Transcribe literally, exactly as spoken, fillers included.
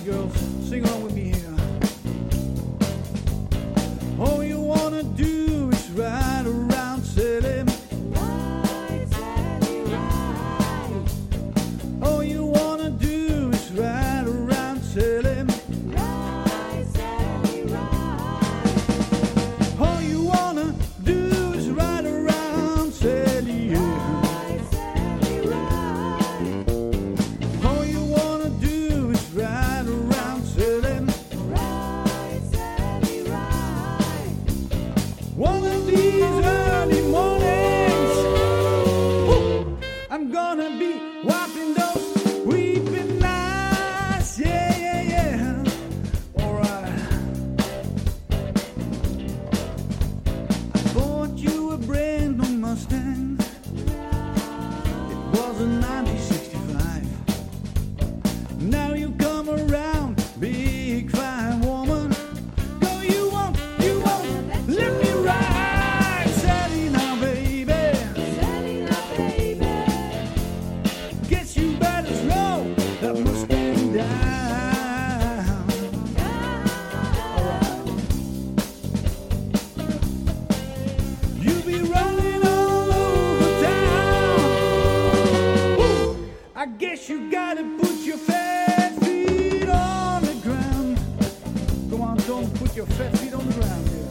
girls, sing along with me here. All you wanna do is ride around Sally. Ride, Sally, ride. All you wanna do is ride around Sally. Ride, Sally, ride. All you wanna do is ride around Sally. Yeah. Ride, Sally, ride. All you wanna do is ride around Sally. Ride, Sally, ride. One of these early mornings, woo, I'm gonna be wiping those weeping eyes. Yeah, yeah, yeah. Alright. I bought you a brand new Mustang. It was a nineteen sixty-five. Now you come around, big fine woman. Go, you won't, you won't let me ride. Sally now, baby. Sally, now, baby. Guess you better slow that Mustang down. Alright. You be running all over town. Woo. I guess you gotta put your fat feet on the ground. Go on, don't put your fat feet on the ground. Yeah.